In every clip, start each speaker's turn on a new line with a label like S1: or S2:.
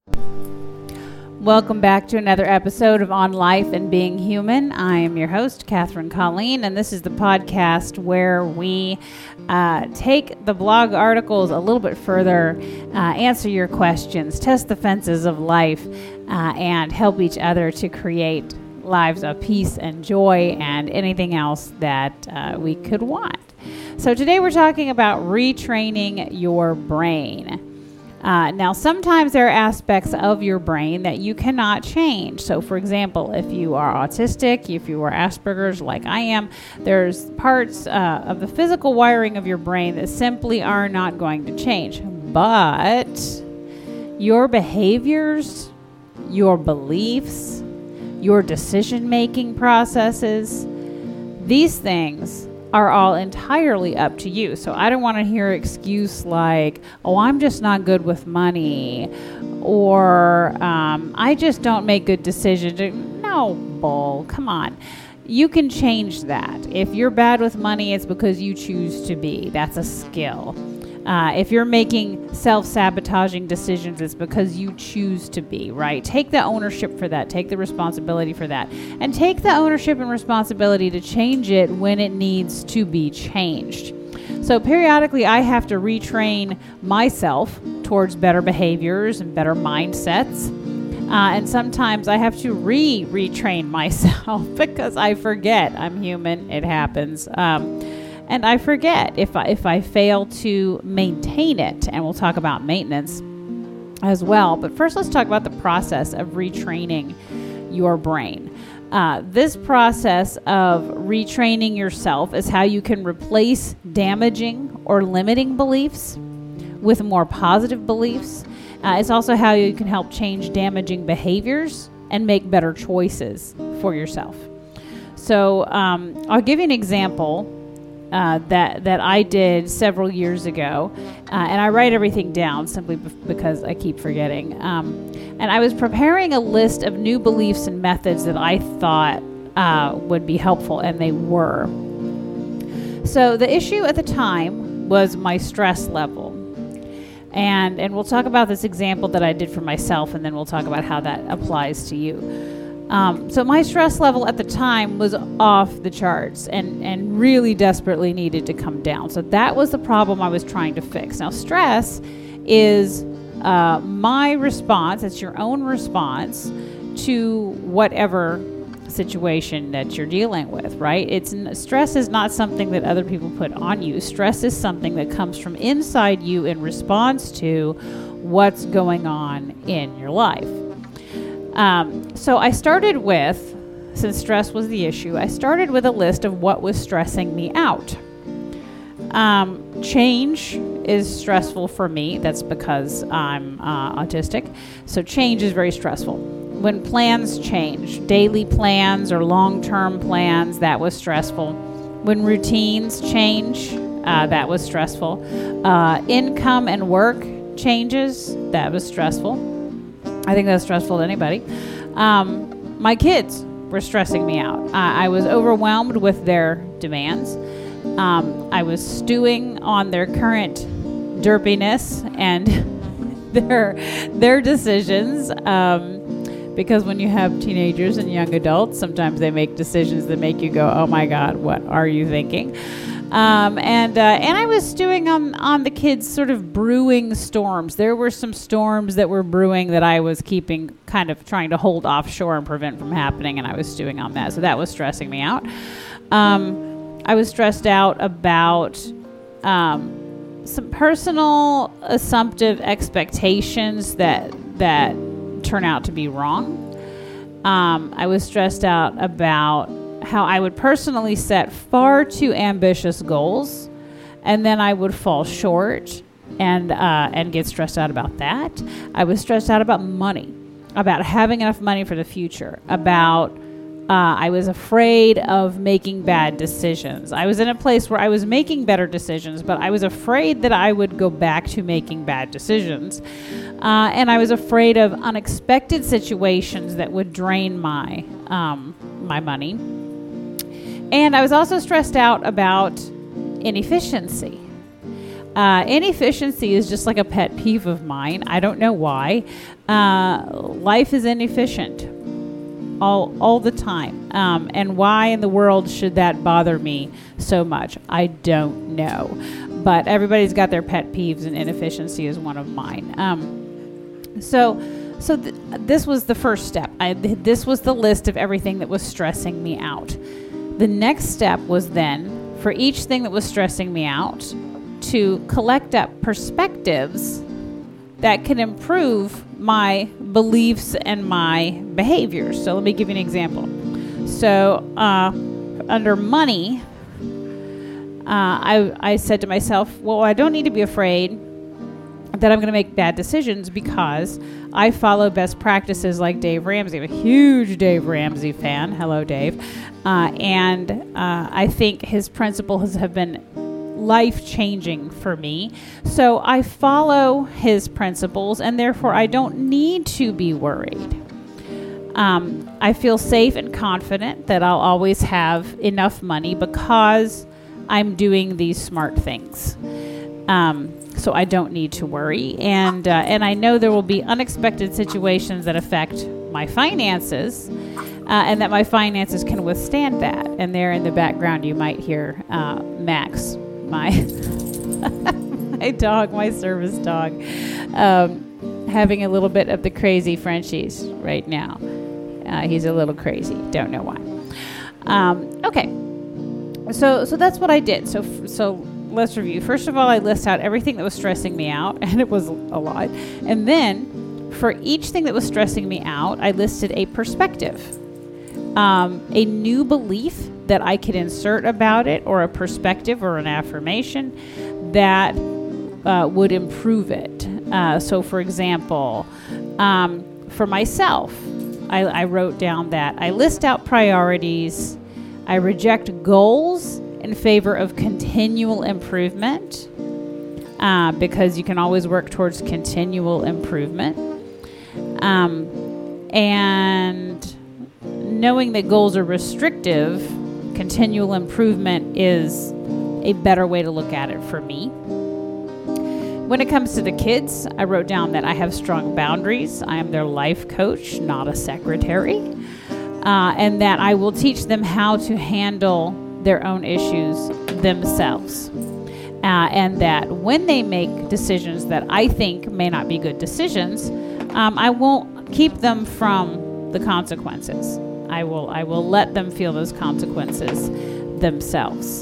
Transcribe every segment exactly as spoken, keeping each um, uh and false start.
S1: Welcome back to another episode of On Life and Being Human. I am your host, Catherine Colleen, and this is the podcast where we uh, take the blog articles a little bit further, uh, answer your questions, test the fences of life, uh, and help each other to create lives of peace and joy and anything else that uh, we could want. So today we're talking about retraining your brain. Uh, now, sometimes there are aspects of your brain that you cannot change. So, for example, if you are autistic, if you are Asperger's like I am, there's parts uh, of the physical wiring of your brain that simply are not going to change. But your behaviors, your beliefs, your decision-making processes, these things are all entirely up to you. So I don't want to hear an excuse like, oh, I'm just not good with money, or um, I just don't make good decisions. No, bull, come on. You can change that. If you're bad with money, it's because you choose to be. That's a skill. Uh, if you're making self-sabotaging decisions, it's because you choose to be, right? Take the ownership for that. Take the responsibility for that. And take the ownership and responsibility to change it when it needs to be changed. So periodically, I have to retrain myself towards better behaviors and better mindsets. Uh, and sometimes I have to re-retrain myself because I forget. I'm human. It happens. Um, And I forget if I, if I fail to maintain it, and we'll talk about maintenance as well. But first, let's talk about the process of retraining your brain. Uh, this process of retraining yourself is how you can replace damaging or limiting beliefs with more positive beliefs. Uh, it's also how you can help change damaging behaviors and make better choices for yourself. So um, I'll give you an example Uh, that that I did several years ago, uh, and I write everything down simply b- because I keep forgetting. Um, and I was preparing a list of new beliefs and methods that I thought uh, would be helpful, and they were. So the issue at the time was my stress level, and and we'll talk about this example that I did for myself, and then we'll talk about how that applies to you. Um, so my stress level at the time was off the charts and, and really desperately needed to come down. So that was the problem I was trying to fix. Now, stress is uh, my response. It's your own response to whatever situation that you're dealing with, right? It's stress is not something that other people put on you. Stress is something that comes from inside you in response to what's going on in your life. Um, so I started with, since stress was the issue, I started with a list of what was stressing me out. Um, change is stressful for me. That's because I'm uh, autistic. So change is very stressful. When plans change, daily plans or long-term plans, that was stressful. When routines change, uh, that was stressful. Uh, income and work changes, that was stressful. I think that's stressful to anybody. Um, my kids were stressing me out. Uh, I was overwhelmed with their demands. Um, I was stewing on their current derpiness and their their decisions. Um, because when you have teenagers and young adults, sometimes they make decisions that make you go, "Oh my God, what are you thinking?" Um, and uh, and I was stewing on, on the kids' sort of brewing storms. There were some storms that were brewing that I was keeping, kind of trying to hold offshore and prevent from happening, and I was stewing on that. So that was stressing me out. Um, I was stressed out about um, some personal assumptive expectations that that turn out to be wrong. Um, I was stressed out about how I would personally set far too ambitious goals, and then I would fall short and uh, and get stressed out about that. I was stressed out about money, about having enough money for the future, about uh, I was afraid of making bad decisions. I was in a place where I was making better decisions, but I was afraid that I would go back to making bad decisions. Uh, and I was afraid of unexpected situations that would drain my um, my money. And I was also stressed out about inefficiency. Uh, inefficiency is just like a pet peeve of mine. I don't know why. Uh, life is inefficient all all the time. Um, and why in the world should that bother me so much? I don't know. But everybody's got their pet peeves, and inefficiency is one of mine. Um, so so th- this was the first step. I, th- this was the list of everything that was stressing me out. The next step was then, for each thing that was stressing me out, to collect up perspectives that can improve my beliefs and my behaviors. So let me give you an example. So uh, under money, uh, I, I said to myself, well, I don't need to be afraid that I'm going to make bad decisions because I follow best practices like Dave Ramsey. I'm a huge Dave Ramsey fan. Hello, Dave. Uh, and uh, I think his principles have been life-changing for me. So I follow his principles, and therefore I don't need to be worried. Um, I feel safe and confident that I'll always have enough money because I'm doing these smart things. Um, so I don't need to worry. And, uh, and I know there will be unexpected situations that affect my finances, uh, and that my finances can withstand that. And there in the background, you might hear uh, Max, my my dog, my service dog, um, having a little bit of the crazy Frenchies right now. Uh, he's a little crazy. Don't know why. Um, okay. So so that's what I did. So so let's review. First of all, I list out everything that was stressing me out, and it was a lot. And then for each thing that was stressing me out, I listed a perspective, um, a new belief that I could insert about it, or a perspective or an affirmation that uh, would improve it. Uh, so, for example, um, for myself, I, I wrote down that I list out priorities. I reject goals in favor of continual improvement, uh, because you can always work towards continual improvement. Um, and knowing that goals are restrictive, continual improvement is a better way to look at it for me. When it comes to the kids, I wrote down that I have strong boundaries. I am their life coach, not a secretary. Uh, and that I will teach them how to handle their own issues themselves. Uh, and that when they make decisions that I think may not be good decisions, um, I won't keep them from the consequences. I will I will let them feel those consequences themselves.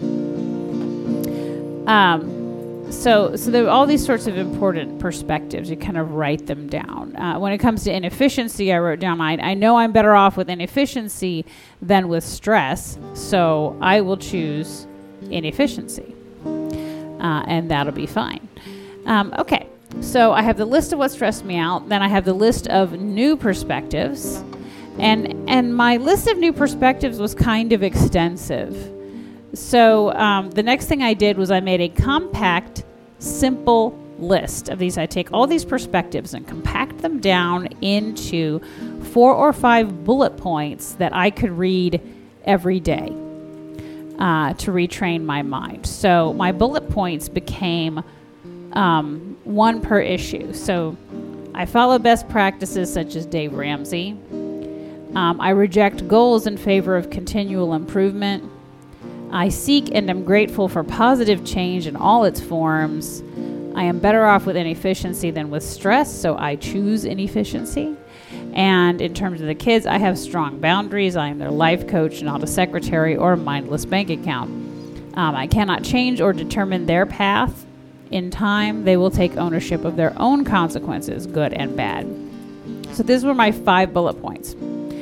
S1: Um, so so there are all these sorts of important perspectives. You kind of write them down. Uh, when it comes to inefficiency, I wrote down, I, I know I'm better off with inefficiency than with stress, so I will choose inefficiency. Uh, and that'll be fine. Um, okay, so I have the list of what stressed me out. Then I have the list of new perspectives. And and my list of new perspectives was kind of extensive. So um, the next thing I did was I made a compact, simple list of these. I take all these perspectives and compact them down into four or five bullet points that I could read every day uh, to retrain my mind. So my bullet points became um, one per issue. So I follow best practices such as Dave Ramsey. Um, I reject goals in favor of continual improvement. I seek and am grateful for positive change in all its forms. I am better off with inefficiency than with stress, so I choose inefficiency. And in terms of the kids, I have strong boundaries. I am their life coach, not a secretary or a mindless bank account. Um, I cannot change or determine their path. In time, they will take ownership of their own consequences, good and bad. So these were my five bullet points.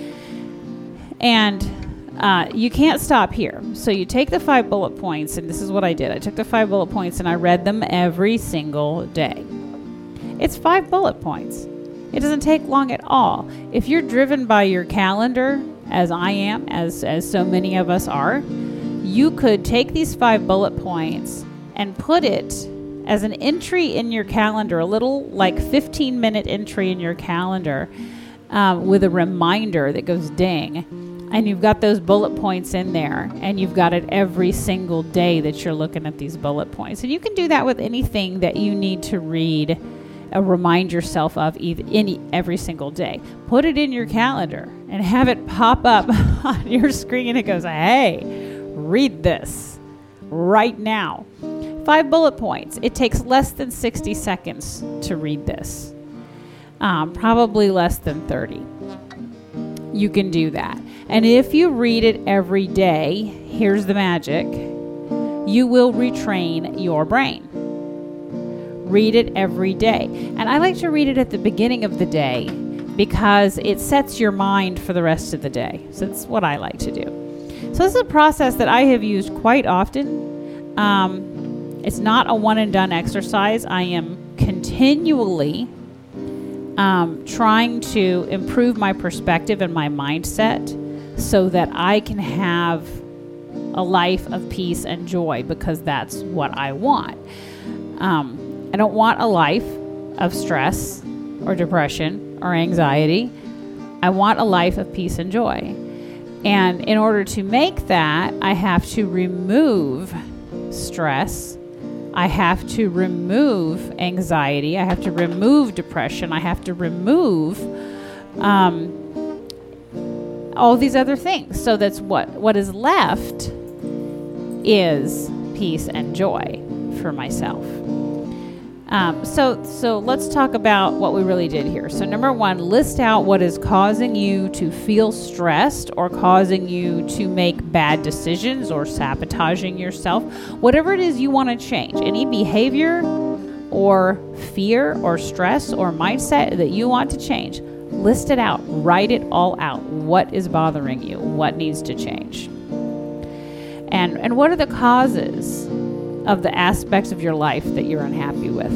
S1: And uh, you can't stop here. So you take the five bullet points, and this is what I did. I took the five bullet points and I read them every single day. It's five bullet points. It doesn't take long at all. If you're driven by your calendar, as I am, as, as so many of us are, you could take these five bullet points and put it as an entry in your calendar, a little like fifteen minute entry in your calendar, um, with a reminder that goes ding. and you've got those bullet points in there, and you've got it every single day that you're looking at these bullet points. And you can do that with anything that you need to read, uh, remind yourself of either, any every single day. Put it in your calendar and have it pop up on your screen. It goes, hey, read this right now. Five bullet points. It takes less than sixty seconds to read this. Um, probably less than thirty. You can do that. And if you read it every day, here's the magic. You will retrain your brain. Read it every day. And I like to read it at the beginning of the day because it sets your mind for the rest of the day. So that's what I like to do. So this is a process that I have used quite often. Um, it's not a one and done exercise. I am continually Um, trying to improve my perspective and my mindset so that I can have a life of peace and joy, because that's what I want. Um, I don't want a life of stress or depression or anxiety. I want a life of peace and joy. And in order to make that, I have to remove stress. I have to remove anxiety. I have to remove depression. I have to remove um, all these other things. So that's what what is left is peace and joy for myself. Um, so so let's talk about what we really did here. So number one, list out what is causing you to feel stressed or causing you to make bad decisions or sabotaging yourself. Whatever it is you want to change, any behavior or fear or stress or mindset that you want to change, list it out. Write it all out. What is bothering you? What needs to change? And and what are the causes of the aspects of your life that you're unhappy with?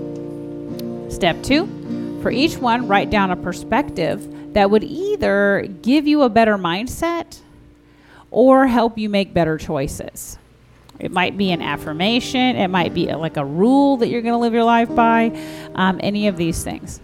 S1: Step two, for each one, write down a perspective that would either give you a better mindset or help you make better choices. It might be an affirmation. It might be like a rule that you're going to live your life by, um, any of these things.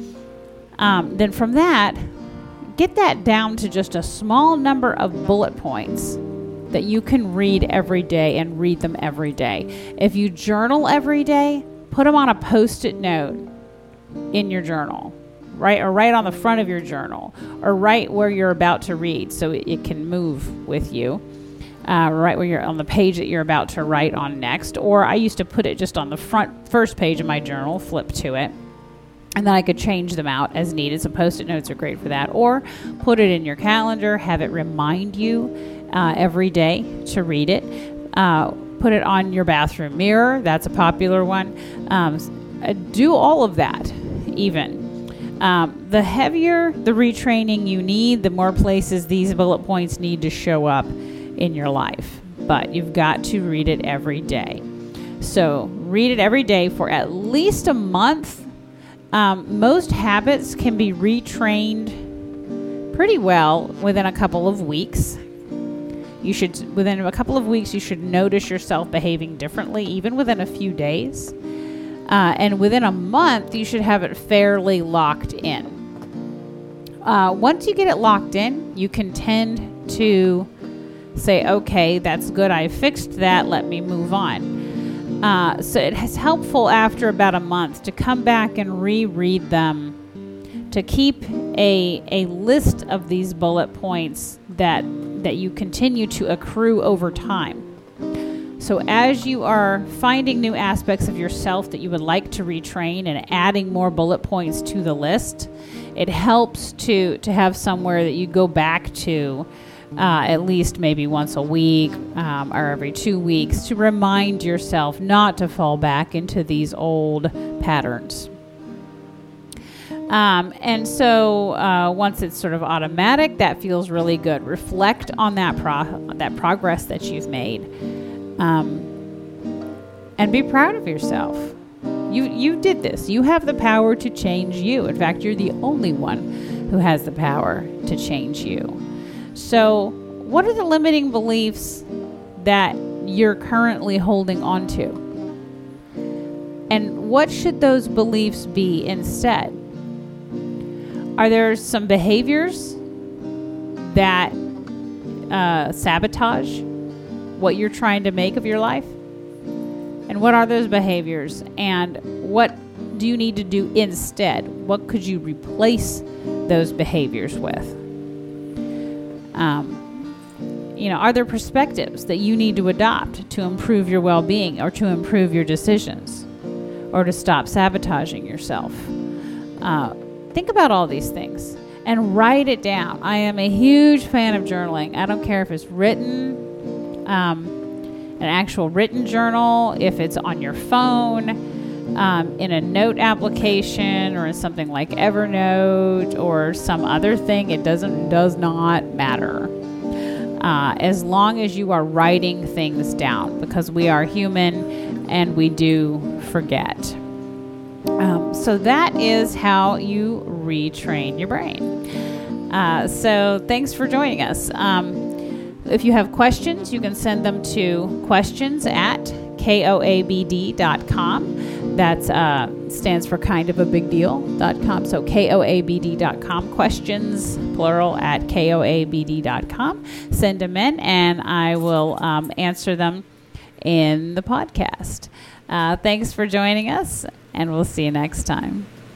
S1: Um, then from that, get that down to just a small number of bullet points that you can read every day and read them every day. If you journal every day, put them on a Post-it note in your journal, right? Or right on the front of your journal, or right where you're about to read so it, it can move with you, uh, right where you're on the page that you're about to write on next. Or I used to put it just on the front first page of my journal, flip to it, and then I could change them out as needed. So Post-it notes are great for that. Or put it in your calendar, have it remind you Uh, every day to read it. Uh, put it on your bathroom mirror. That's a popular one. Um, uh, do all of that, even. Um, the heavier the retraining you need, the more places these bullet points need to show up in your life. But you've got to read it every day. So read it every day for at least a month. Um, most habits can be retrained pretty well within a couple of weeks. You should, within a couple of weeks, you should notice yourself behaving differently, even within a few days. Uh, and within a month, you should have it fairly locked in. Uh, once you get it locked in, you can tend to say, okay, that's good, I fixed that, let me move on. Uh, so it is helpful after about a month to come back and reread them, to keep a a list of these bullet points that that you continue to accrue over time. So as you are finding new aspects of yourself that you would like to retrain and adding more bullet points to the list, it helps to to have somewhere that you go back to uh, at least maybe once a week um, or every two weeks to remind yourself not to fall back into these old patterns. Um, and so uh, once it's sort of automatic, that feels really good. Reflect on that pro- that progress that you've made, um, and be proud of yourself. You you did this. You have the power to change you. In fact, you're the only one who has the power to change you. So what are the limiting beliefs that you're currently holding on to? And what should those beliefs be instead? Are there some behaviors that uh, sabotage what you're trying to make of your life? And what are those behaviors? And what do you need to do instead? What could you replace those behaviors with? Um, you know, are there perspectives that you need to adopt to improve your well-being or to improve your decisions or to stop sabotaging yourself? Uh, think about all these things and write it down. I am a huge fan of journaling. I don't care if it's written, um, an actual written journal, if it's on your phone, um, in a note application, or in something like Evernote or some other thing. It doesn't does not matter. Uh, as long as you are writing things down, because we are human and we do forget. Um, so that is how you retrain your brain. Uh, so thanks for joining us. Um, if you have questions, you can send them to questions at koabd dot com. That uh, stands for kind of a big deal dot com. So koabd dot com, questions, plural, at koabd dot com. Send them in and I will um, answer them in the podcast. Uh, thanks for joining us, and we'll see you next time.